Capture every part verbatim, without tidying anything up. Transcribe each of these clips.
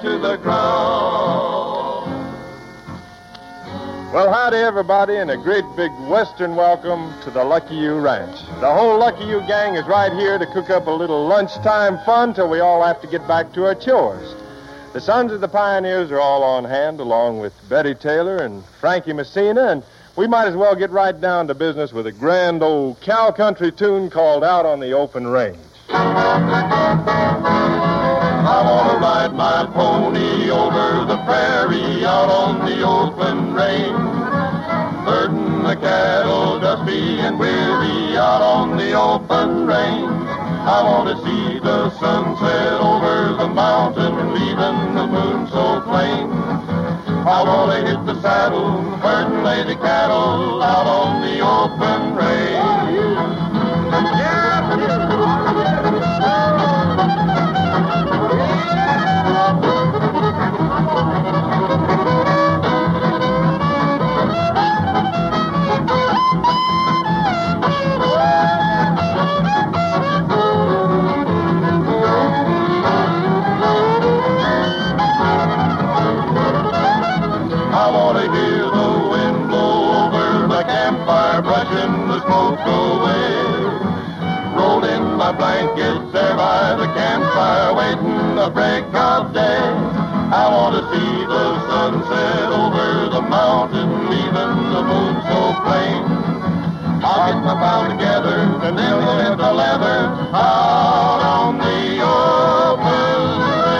to the ground. Well, howdy, everybody, and a great big western welcome to the Lucky You Ranch. The whole Lucky You gang is right here to cook up a little lunchtime fun till we all have to get back to our chores. The sons of the pioneers are all on hand, along with Betty Taylor and Frankie Messina, and we might as well get right down to business with a grand old cow country tune called Out on the Open Range. I want to ride my pony over the prairie out on the open range. Herding the cattle dusty and weary out on the open range. I want to see the sunset over the mountain, leaving the moon so plain. I want to hit the saddle, herd and lay the cattle out on the open range. Yeah. Brushing the smoke away. Rolled in my blankets there by the campfire, waiting the break of day. I want to see the sunset over the mountain, leaving the moon so plain. I'll get my pile together, and then we'll hit the leather out on the open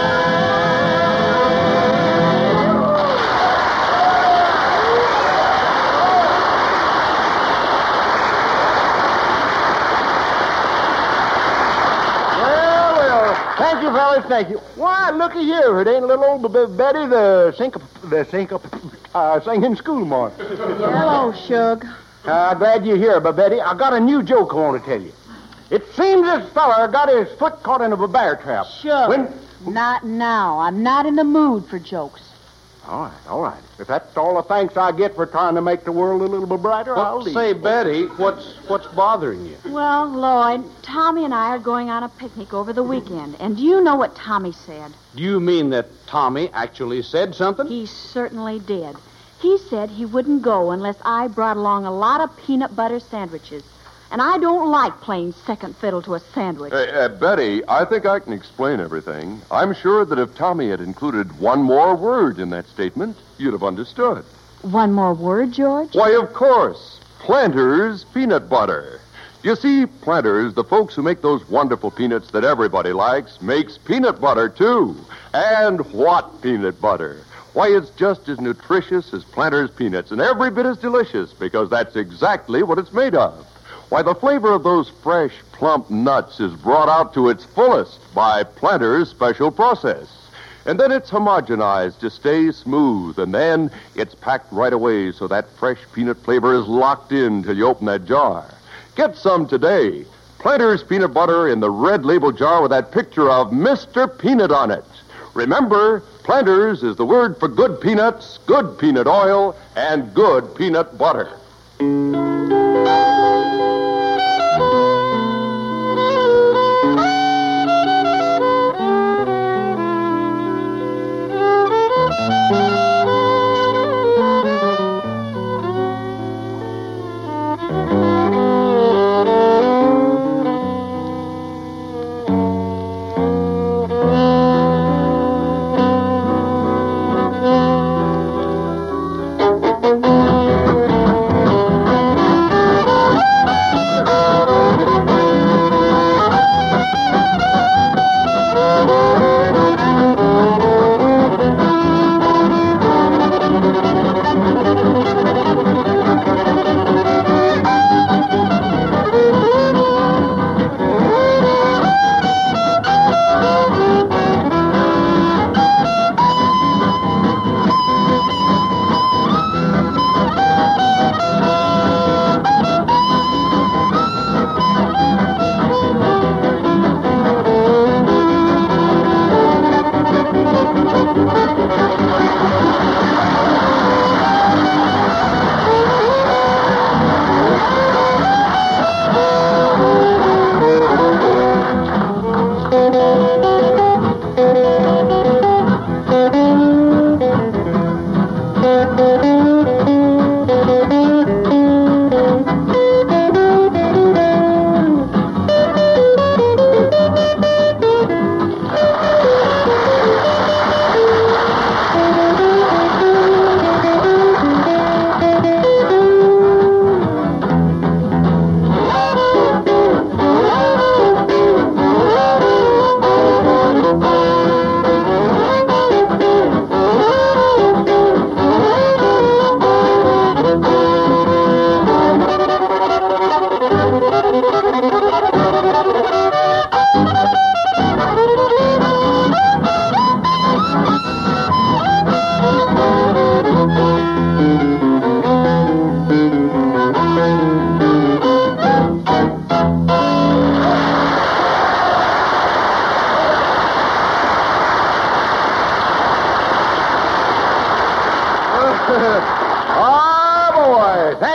Thank you, fellas, thank you. Why, looky here. It ain't little old B- Betty, the sink the sink uh, singing schoolmarm. Hello, Shug. Uh, glad you're here, but Betty, I got a new joke I want to tell you. It seems this fella got his foot caught in a bear trap. Shug. When... Not now. I'm not in the mood for jokes. All right, all right. If that's all the thanks I get for trying to make the world a little bit brighter, well, I'll leave. Say, Betty, what's what's bothering you? Well, Lloyd, Tommy and I are going on a picnic over the weekend, and do you know what Tommy said? Do you mean that Tommy actually said something? He certainly did. He said he wouldn't go unless I brought along a lot of peanut butter sandwiches. And I don't like playing second fiddle to a sandwich. Uh, uh, Betty, I think I can explain everything. I'm sure that if Tommy had included one more word in that statement, you'd have understood. One more word, George? Why, of course. Planters Peanut Butter. You see, Planters, the folks who make those wonderful peanuts that everybody likes, makes peanut butter, too. And what peanut butter? Why, it's just as nutritious as Planters peanuts, and every bit as delicious, because that's exactly what it's made of. Why, the flavor of those fresh, plump nuts is brought out to its fullest by Planters' special process. And then it's homogenized to stay smooth, and then it's packed right away so that fresh peanut flavor is locked in till you open that jar. Get some today. Planters peanut butter in the red label jar with that picture of Mister Peanut on it. Remember, Planters is the word for good peanuts, good peanut oil, and good peanut butter.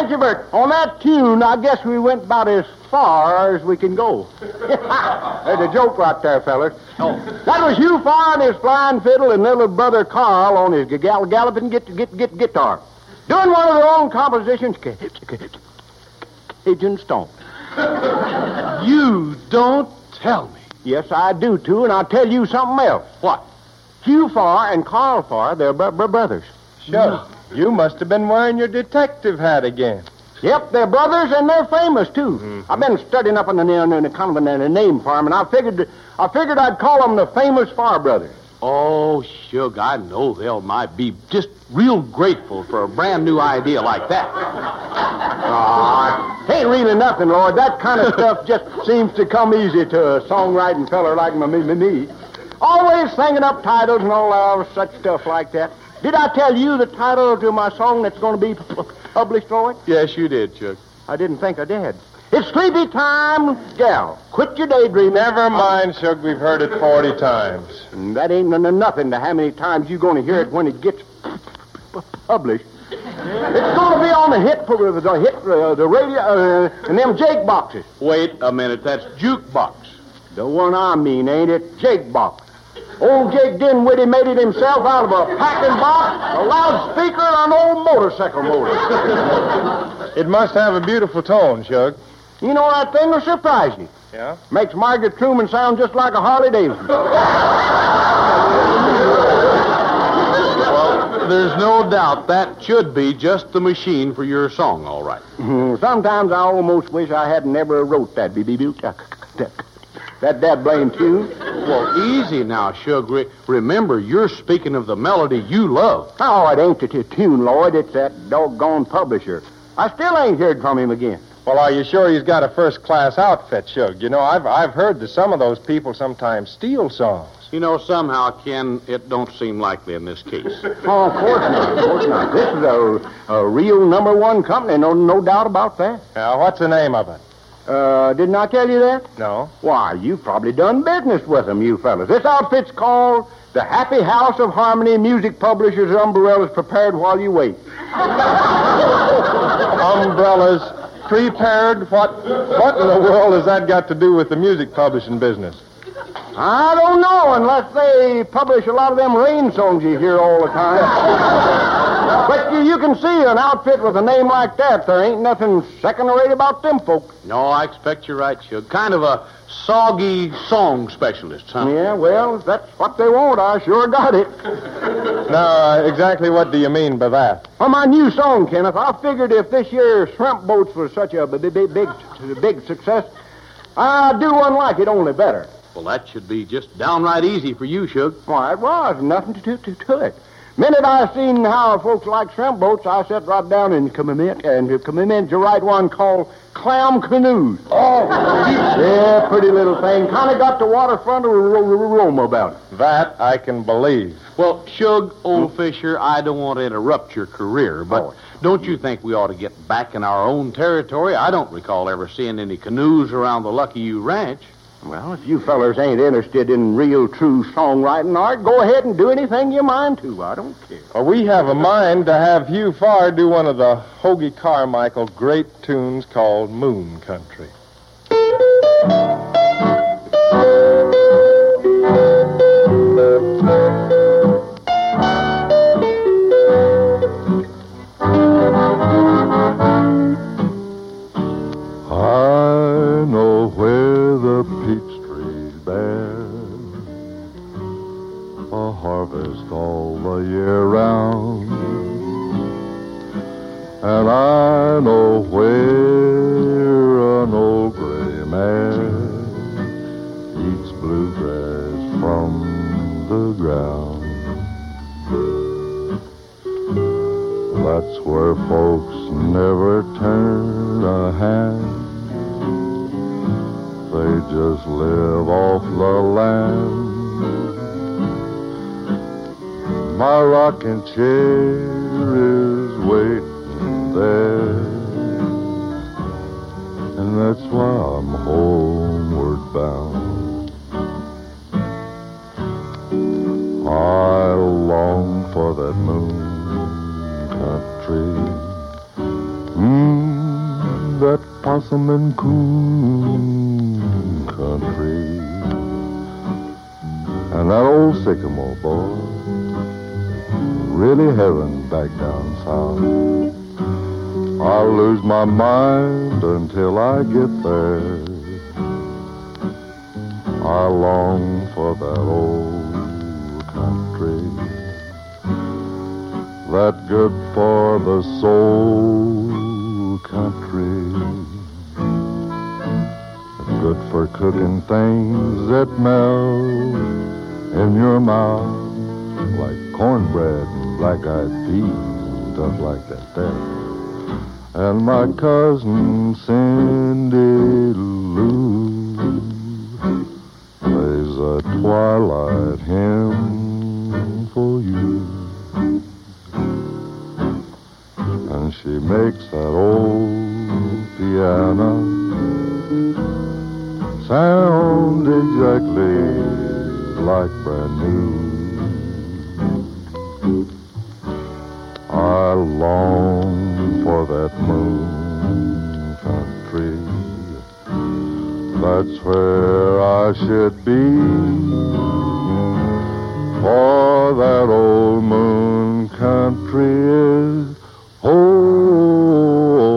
Thank you, Bert. On that tune, I guess we went about as far as we can go. There's a joke right there, fellas. Oh. That was Hugh Farr and his flying fiddle and little brother Carl on his gall- galloping get, get, get, guitar. Doing one of their own compositions, Cajun Stomp. You don't tell me. Yes, I do, too, and I'll tell you something else. What? Hugh Farr and Carl Farr, they're br- br- brothers. Sure. You must have been wearing your detective hat again. Yep, they're brothers, and they're famous, too. Mm-hmm. I've been studying up on the, on the kind of a, a name for them, and I figured I figured I'd call them the famous Farr brothers. Oh, Shug, I know they'll might be just real grateful for a brand new idea like that. Ah, ain't really nothing, Lord. That kind of stuff just seems to come easy to a songwriting feller like me, me, me. Always singing up titles and all uh, such stuff like that. Did I tell you the title to my song that's going to be p- published, Lloyd? Yes, you did, Chuck. I didn't think I did. It's Sleepy Time, Gal. Quit your daydreaming. Never mind, Shug. We've heard it forty times. And that ain't n- nothing to how many times you're going to hear it when it gets p- p- published. It's going to be on the hit, the hit, uh, the radio, uh, and them Jake boxes. Wait a minute. That's Jukebox. The one I mean, ain't it? Jake box. Old Jake Dinwiddie made it himself out of a packing box, a loudspeaker, and an old motorcycle motor. It must have a beautiful tone, Shug. You know, that thing will surprise you. Yeah? Makes Margaret Truman sound just like a Harley Davidson. Well, there's no doubt that should be just the machine for your song, all right. Sometimes I almost wish I hadn't never wrote that, B-B-B. That that blame tune. Well, easy now, Shug. Re- remember, you're speaking of the melody you love. Oh, it ain't the t- tune, Lloyd. It's that doggone publisher. I still ain't heard from him again. Well, are you sure he's got a first-class outfit, Shug? You know, I've I've heard that some of those people sometimes steal songs. You know, somehow, Ken, it don't seem likely in this case. Oh, of course not. Of course not. This is a, a real number one company. No, no doubt about that. Now, what's the name of it? Uh, didn't I tell you that? No. Why, you've probably done business with them, you fellas. This outfit's called the Happy House of Harmony Music Publishers Umbrellas Prepared While You Wait. Umbrellas prepared? What, what in the world has that got to do with the music publishing business? I don't know, unless they publish a lot of them rain songs you hear all the time. But you, you can see an outfit with a name like that, there ain't nothing second-rate about them folks. No, I expect you're right, Shug. Kind of a soggy song specialist, huh? Yeah, well, if that's what they want, I sure got it. Now, uh, exactly what do you mean by that? On my new song, Kenneth, I figured if this year Shrimp Boats was such a big, big, big, big success, I'd do one like it, only better. Well, that should be just downright easy for you, Shug. Why, it was. Nothing to, to, to it. Minute I seen how folks like shrimp boats, I sat right down and commit and commit to write one called Clam Canoes. Oh, yeah, pretty little thing. Kind of got the waterfront of Rome about it. That I can believe. Well, Shug, old Fisher, I don't want to interrupt your career, but Oh. don't you think we ought to get back in our own territory? I don't recall ever seeing any canoes around the Lucky You Ranch. Well, if you fellers ain't interested in real, true songwriting art, go ahead and do anything you mind to. I don't care. Well, we have a mind to have Hugh Farr do one of the Hoagie Carmichael great tunes called Moon Country. I know where the peach trees bear a harvest all the year round, and I know where an old gray mare eats bluegrass from the ground. That's where folks never turn a hand. They just live off the land. My rocking chair is waiting there, and that's why I'm homeward bound. I long for that moon country. Mm. coon country. And that old sycamore, boy, really heaven back down south. I'll lose my mind until I get there. I long for that old country, that good for the soul country, good for cooking things that melt in your mouth, like cornbread and black-eyed peas and stuff like that there. And my cousin Cindy Lou plays a twilight hymn for you. And she makes that old piano sound exactly like brand new. I long for that moon country. That's where I should be. For that old moon country is home.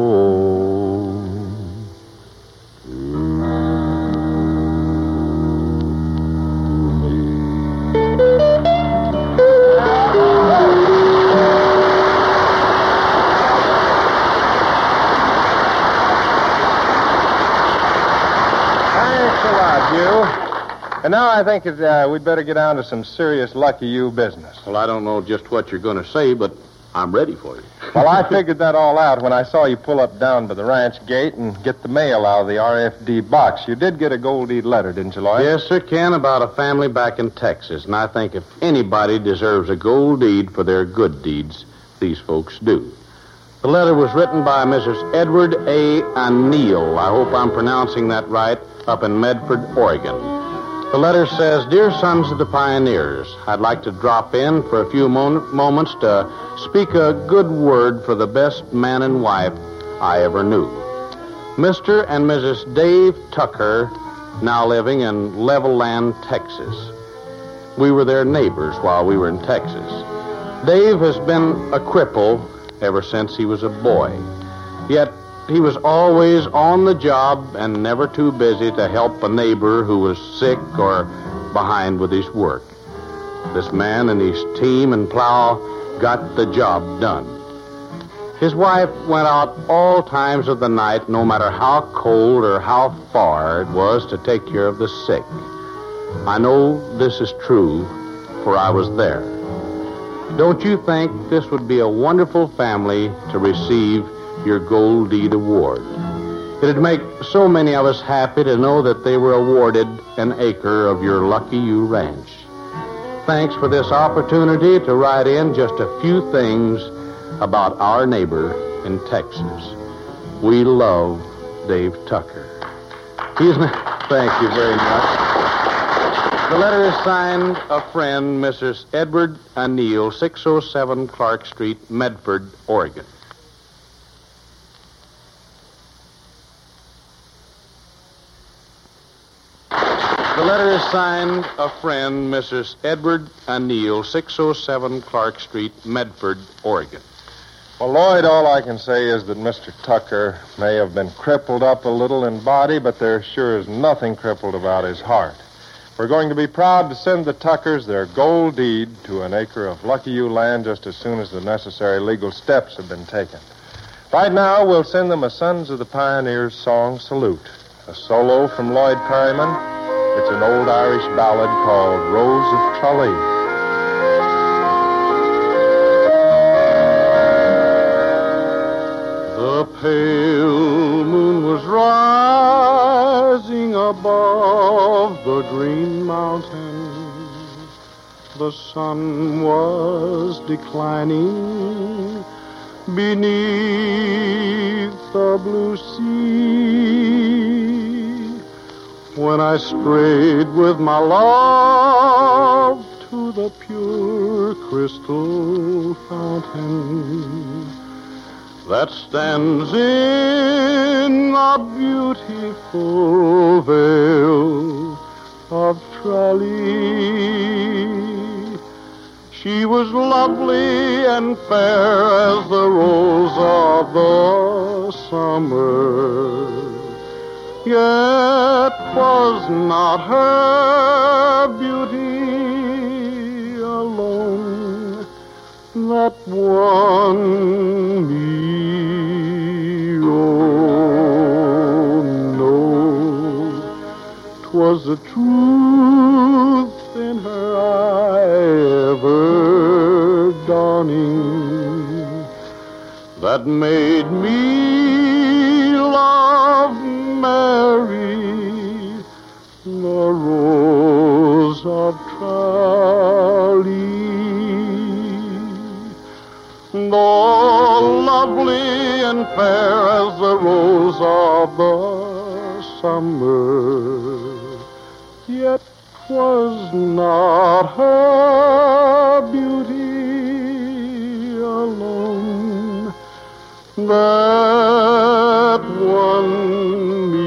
And now I think it, uh, we'd better get down to some serious Lucky You business. Well, I don't know just what you're going to say, but I'm ready for you. Well, I figured that all out when I saw you pull up down to the ranch gate and get the mail out of the R F D box. You did get a gold deed letter, didn't you, Lloyd? Yes, sir, Ken, about a family back in Texas. And I think if anybody deserves a gold deed for their good deeds, these folks do. The letter was written by Missus Edward A. O'Neill. I hope I'm pronouncing that right, up in Medford, Oregon. The letter says, Dear Sons of the Pioneers, I'd like to drop in for a few mo- moments to speak a good word for the best man and wife I ever knew. Mister and Missus Dave Tucker, now living in Levelland, Texas. We were their neighbors while we were in Texas. Dave has been a cripple ever since he was a boy. Yet he was always on the job and never too busy to help a neighbor who was sick or behind with his work. This man and his team and plow got the job done. His wife went out all times of the night, no matter how cold or how far it was, to take care of the sick. I know this is true, for I was there. Don't you think this would be a wonderful family to receive your Gold Deed Award? It'd make so many of us happy to know that they were awarded an acre of your Lucky You ranch. Thanks for this opportunity to write in just a few things about our neighbor in Texas. We love Dave Tucker. He's not... Thank you very much. The letter is signed a friend, Missus Edward O'Neill, six oh seven Clark Street, Medford, Oregon. The letter is signed a friend, Missus Edward O'Neill, six oh seven Clark Street, Medford, Oregon. Well, Lloyd, all I can say is that Mister Tucker may have been crippled up a little in body, but there sure is nothing crippled about his heart. We're going to be proud to send the Tuckers their gold deed to an acre of Lucky You land just as soon as the necessary legal steps have been taken. Right now, we'll send them a Sons of the Pioneers song salute, a solo from Lloyd Perryman. It's an old Irish ballad called Rose of Tralee. The pale moon was rising above the green mountain. The sun was declining beneath the blue sea, when I strayed with my love to the pure crystal fountain. that stands in a beautiful vale of Tralee. She was lovely and fair as the rose of the summer, yet was not her beauty alone that won me. Oh, no, 'twas the truth in her eye ever dawning that made me love Mary, the rose of Tralee. Though lovely and fair as the rose of the summer, yet 'twas not her beauty alone that won me.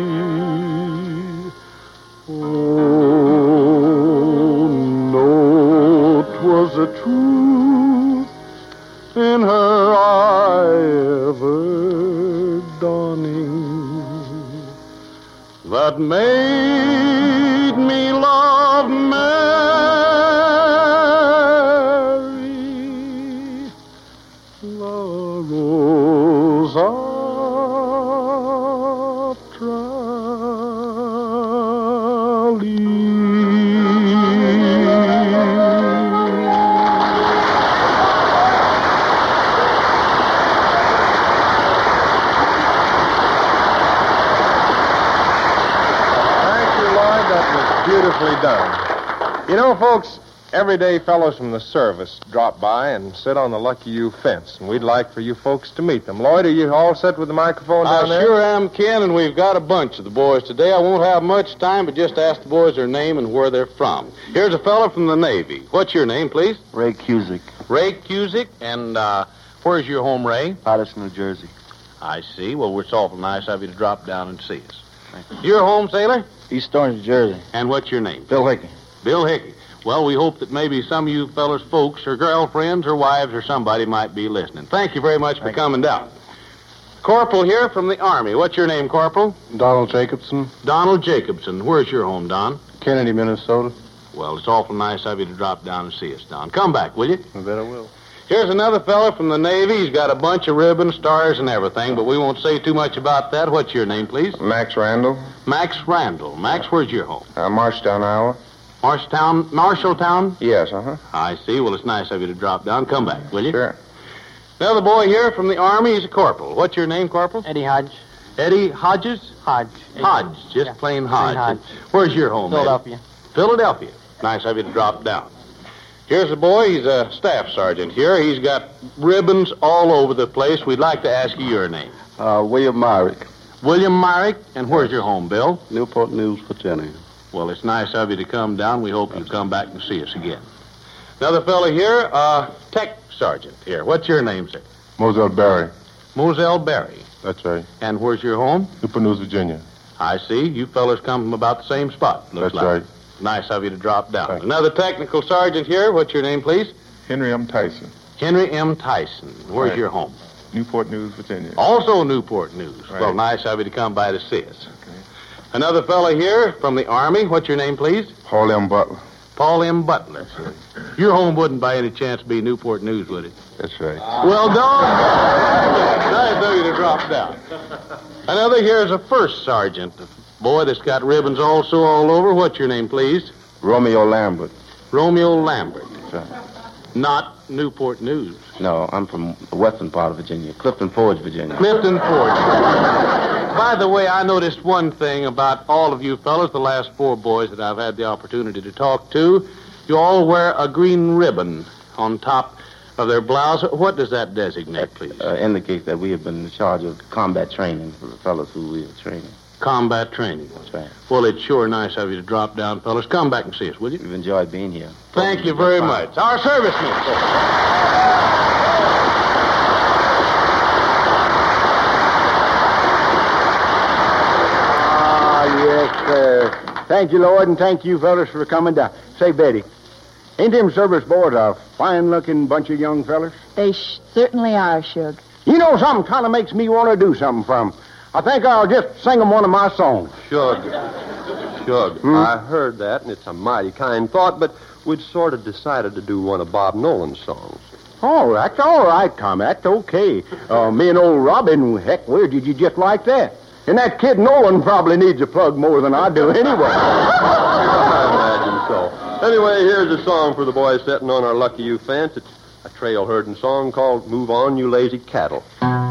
Oh, no, 'twas the truth in her eye ever dawning that made me love Mary, the rose of Tralee. Beautifully done. You know, folks, everyday fellows from the service drop by and sit on the Lucky You fence, and we'd like for you folks to meet them. Lloyd, are you all set with the microphone down I there? sure am, Ken, and we've got a bunch of the boys today. I won't have much time, but just ask the boys their name and where they're from. Here's a fellow from the Navy. What's your name, please? Ray Cusick, Ray Cusick. And uh, where's your home, Ray? Patterson, New Jersey. I see. Well, it's awful nice of you to drop down and see us. Your home, sailor? East Orange, New Jersey. And what's your name? Bill Hickey. Bill Hickey. Well, we hope that maybe some of you fellas folks or girlfriends or wives or somebody might be listening. Thank you very much for coming down. Corporal here from the Army. What's your name, Corporal? Donald Jacobson, Donald Jacobson. Where's your home, Don? Kennedy, Minnesota. Well, it's awful nice of you to drop down and see us, Don. Come back, will you? I bet I will. Here's another fella from the Navy. He's got a bunch of ribbons, stars, and everything, but we won't say too much about that. What's your name, please? Max Randall, Max Randall. Max, where's your home? uh, Marshtown, Iowa. Marshtown, Marshalltown? Yes, uh-huh. I see. Well, it's nice of you to drop down. Come back, will you? Sure. Another boy here from the Army. He's a corporal. What's your name, Corporal? Eddie Hodge. Eddie Hodges? Hodge. Hodge, just Yeah. plain Hodge. Plain Hodge. Where's your home, Eddie? Philadelphia. Philadelphia. Nice of you to drop down. Here's a boy. He's a staff sergeant here. He's got ribbons all over the place. We'd like to ask you your name. Uh, William Myrick, William Myrick. And where's your home, Bill? Newport News, Virginia. Well, it's nice of you to come down. We hope you come back and see us again. Another fella here, uh, tech sergeant here. What's your name, sir? Moselle Berry. Moselle Berry. That's right. And where's your home? Newport News, Virginia. I see. You fellas come from about the same spot. Looks That's like. right. Nice of you to drop down. Thank you. Another technical sergeant here. What's your name, please? Henry M. Tyson. Henry M. Tyson. Where's Right. your home? Newport News, Virginia. Also Newport News. Right. Well, nice of you to come by to see us. Okay. Another fella here from the Army. What's your name, please? Paul M. Butler. Paul M. Butler. Your home wouldn't by any chance be Newport News, would it? That's right. Well done. Nice of you to drop down. Another here is a first sergeant. A boy that's got ribbons also all over. What's your name, please? Romeo Lambert. Romeo Lambert. That's right. Not Newport News. No, I'm from the western part of Virginia, Clifton Forge, Virginia. Clifton Forge. By the way, I noticed one thing about all of you fellas, the last four boys that I've had the opportunity to talk to. You all wear a green ribbon on top of their blouse. What does that designate, please? Uh, indicates that we have been in charge of combat training for the fellows who we are training. Combat training. That's right. Well, it's sure nice of you to drop down, fellas. Come back and see us, will you? We've enjoyed being here. Thank you very much. Our servicemen. Thank you, Lloyd, and thank you fellas for coming down. Say, Betty, ain't them service boys a fine-looking bunch of young fellas? They sh- certainly are, Shug. You know, something kind of makes me want to do something for 'em. I think I'll just sing 'em one of my songs. Shug. Shug, Hmm? I heard that, and it's a mighty kind thought, but we'd sort of decided to do one of Bob Nolan's songs. Oh, that's all right, Tom. That's okay. Uh, me and old Robin, heck, where did you just like that? And that kid Nolan probably needs a plug more than I do anyway. I imagine so. Anyway, here's a song for the boys sitting on our Lucky You fence. It's a trail herding song called Move On, You Lazy Cattle.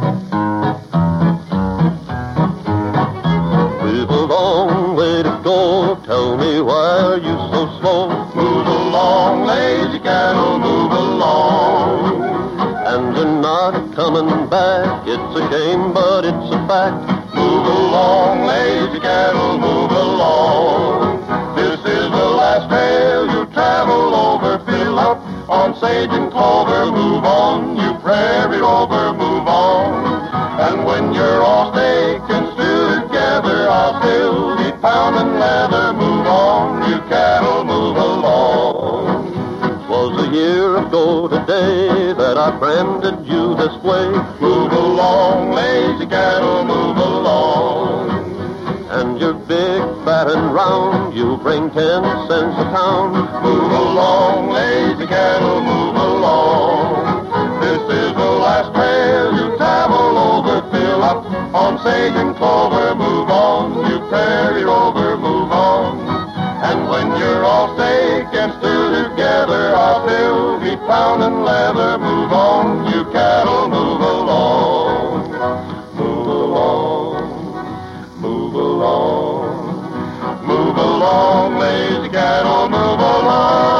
We've a long way to go. Tell me, why are you so slow? Move along, lazy cattle, move along. And you're not coming back. It's a shame, but it's a fact. Move along, lazy cattle, move along. This is the last trail you travel over. Fill up on sage and clover. Move on, you prairie rover, move on. And when you're all steak and stew together, I'll still be pounding leather. Move on, you cattle, move along. Was a year ago today that I branded you this way. Move along, lazy cattle, move along. And you're big, fat, and round. You bring ten cents a pound. Move along, lazy cattle, move along. This is the last trail you travel over. Fill up on sage and clover. Move on, you prairie rover, move on. And when you're all steak and stew together, I'll still be pounding leather. Move on, you cattle, move along. Move along, move along. Move along, lazy cattle, move along.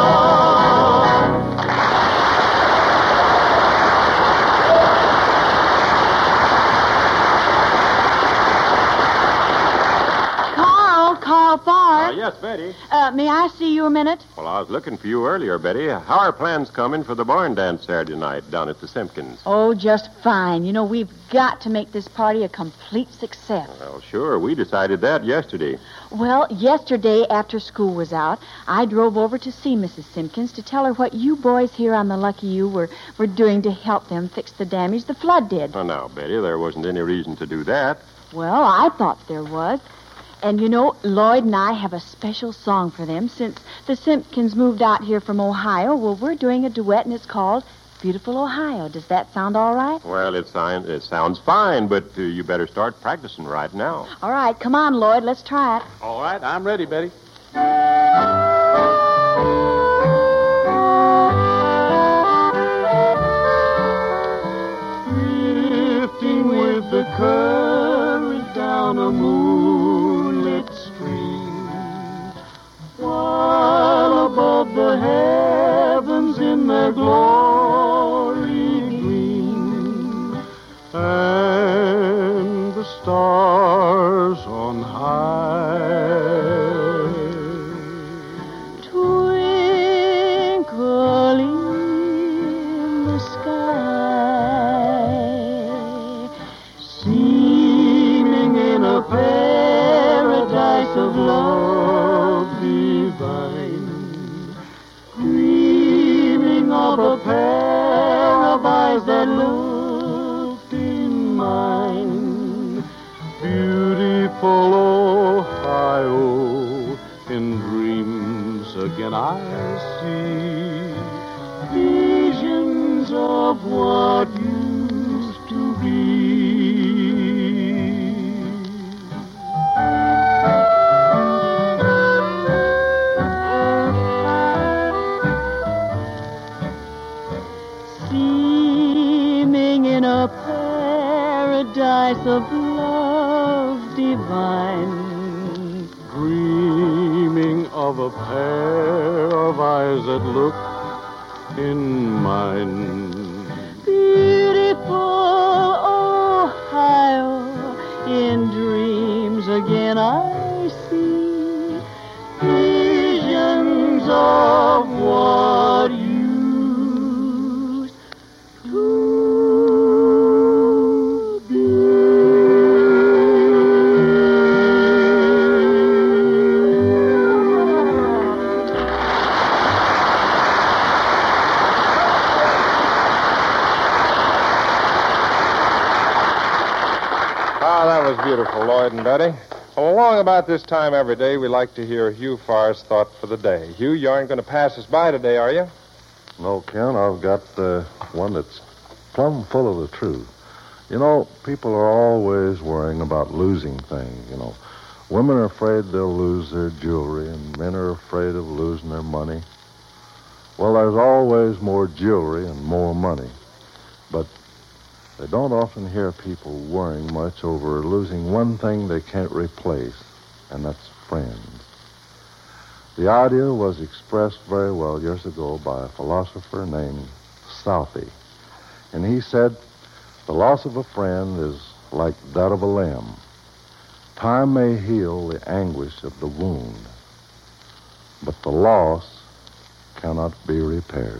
Carl, Carl Far. Uh, yes, Betty. Uh, may I see you a minute? Well, I was looking for you earlier, Betty. How are plans coming for the barn dance Saturday night down at the Simpkins? Oh, just fine. You know, we've got to make this party a complete success. Well, sure. We decided that yesterday. Well, yesterday after school was out, I drove over to see Missus Simpkins to tell her what you boys here on the Lucky You were, were doing to help them fix the damage the flood did. Oh, now, Betty, there wasn't any reason to do that. Well, I thought there was. And you know, Lloyd and I have a special song for them since the Simpkins moved out here from Ohio. Well, we're doing a duet, and it's called Beautiful Ohio. Does that sound all right? Well, it, sound, it sounds fine, but uh, you better start practicing right now. All right, come on, Lloyd. Let's try it. All right, I'm ready, Betty. Drifting with the current down a moonlit stream, while above the heavens in their glory gleam, and the stars on high twinkle in the sky, seeming in a paradise of love divine, dreaming of a pair of eyes that looked in mine. Beautiful Ohio, in dreams again I see visions of what used to be. Seeming in a paradise of love divine, dreaming of a pair of eyes that look in mine. Beautiful Ohio, in dreams again I see visions of what used to be. wonderful, Lloyd and Betty. Well, along about this time every day, we like to hear Hugh Farr's thought for the day. Hugh, you aren't going to pass us by today, are you? No, Ken, I've got uh, one that's plumb full of the truth. You know, people are always worrying about losing things, you know. Women are afraid they'll lose their jewelry, and men are afraid of losing their money. Well, there's always more jewelry and more money. But they don't often hear people worrying much over losing one thing they can't replace, and that's friends. The idea was expressed very well years ago by a philosopher named Southey. And he said, the loss of a friend is like that of a limb. Time may heal the anguish of the wound, but the loss cannot be repaired.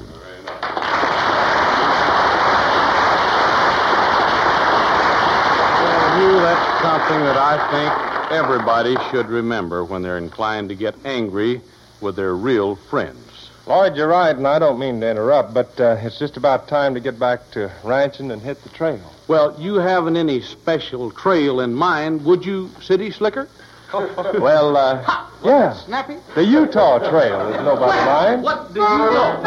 Hugh, that's something that I think everybody should remember when they're inclined to get angry with their real friends. Lloyd, you're right, and I don't mean to interrupt, but uh, it's just about time to get back to ranching and hit the trail. Well, you haven't any special trail in mind, would you, City Slicker? Well, uh, ha, yeah. Snappy? The Utah Trail is nobody mind. What do you know?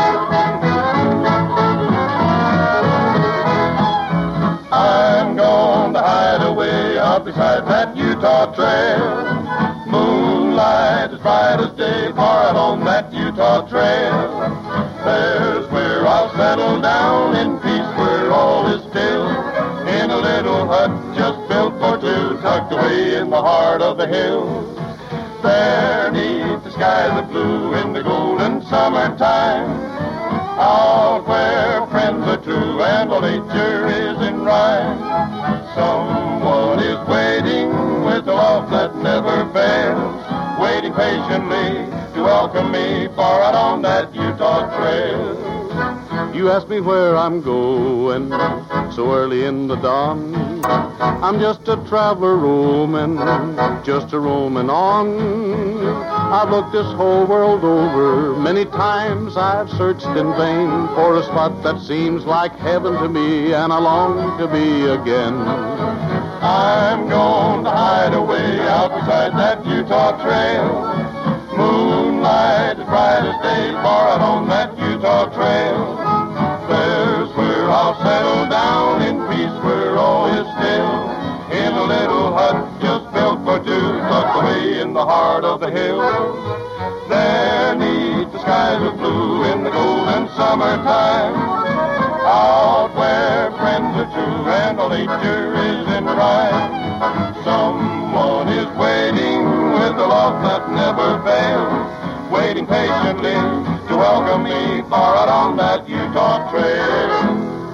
I'm going to hide away out beside that Utah Trail. Moonlight as bright as day, far out on that Utah Trail. There's where I'll settle down in peace, where all is still, in a little hut just built for two, tucked away in the heart of the hills. There, neath the skies of blue in the golden summertime, out where friends are true and all nature is in rhyme. Someone is waiting with a love that never fails, waiting patiently to welcome me far out on that Utah Trail. You ask me where I'm going so early in the dawn. I'm just a traveler roaming, just a roaming on. I've looked this whole world over many times. I've searched in vain for a spot that seems like heaven to me, and I long to be again. I'm going to hide away out beside that Utah Trail. Moonlight as bright as day, far out on that Utah Trail. There's where I'll settle down in peace, where all is still, in a little hut just built for two, tucked away in the heart of the hills. There, neath the skies of blue in the golden summertime, out where friends are true and all nature is in rhyme. Someone is waiting with a love that never fails, waiting patiently to welcome me far out on that Utah Trail.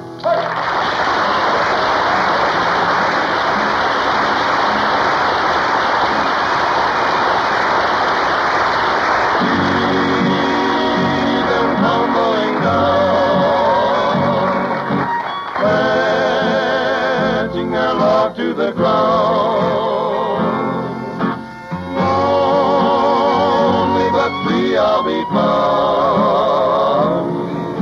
See them tumbling down, pledging their love to the ground. Lonely but free I'll be found.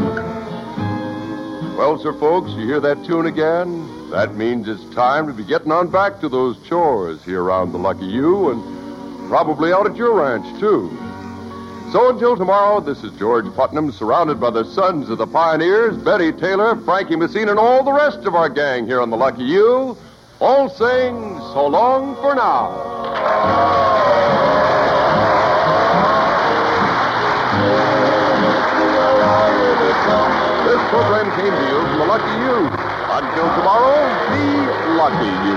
Well, sir, folks, you hear that tune again? That means it's time to be getting on back to those chores here around the Lucky U and probably out at your ranch, too. So until tomorrow, this is George Putnam, surrounded by the sons of the pioneers, Betty Taylor, Frankie Messina, and all the rest of our gang here on the Lucky U, all saying so long for now. This program came to you from the Lucky U. Until tomorrow, be Lucky You.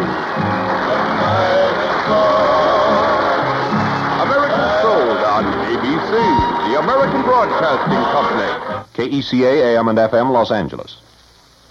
American Sold on A B C, the American Broadcasting Company. K E C A, A M and F M, Los Angeles.